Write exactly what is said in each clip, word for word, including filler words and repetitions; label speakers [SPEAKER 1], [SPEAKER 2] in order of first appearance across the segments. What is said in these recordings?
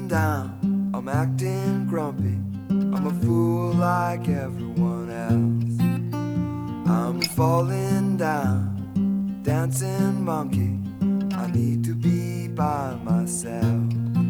[SPEAKER 1] feeling down, I'm acting grumpy, I'm a fool like everyone else. I'm falling down, dancing monkey, I need to be by myself.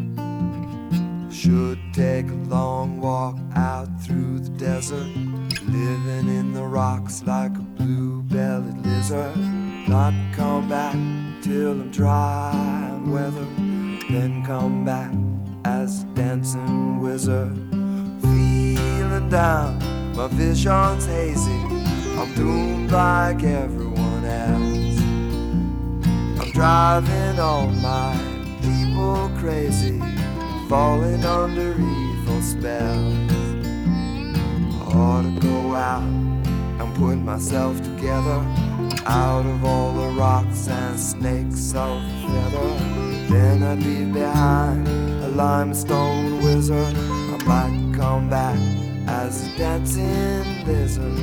[SPEAKER 1] Should take a long walk out through the desert, living in the rocks like a blue-bellied lizard. Not come back till I'm dry and weathered, then come back as a dancing wizard. Feeling down, my vision's hazy, I'm doomed like everyone else. I'm driving all my people crazy, falling under evil spells. I ought to go out and put myself together, out of all the rocks and snakes of feather. Then I'd leave behind a limestone wizard, I might come back as a dancing lizard.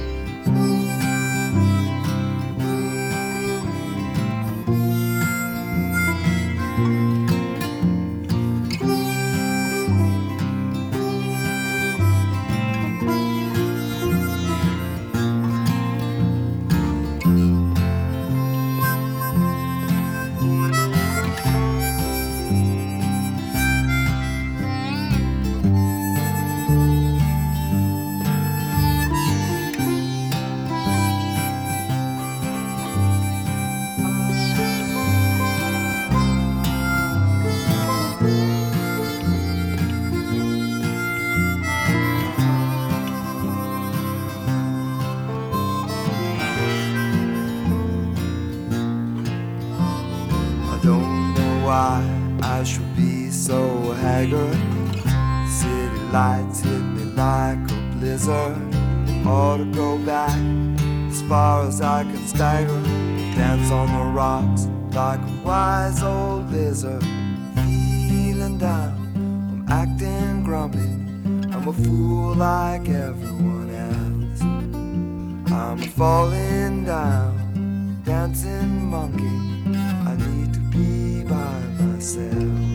[SPEAKER 1] Don't know why I should be so haggard. City lights hit me like a blizzard. Ought to go back as far as I can stagger, dance on the rocks like a wise old lizard. Feeling down, I'm acting grumpy, I'm a fool like everyone else. I'm falling down, dancing monkey, I need to be by myself.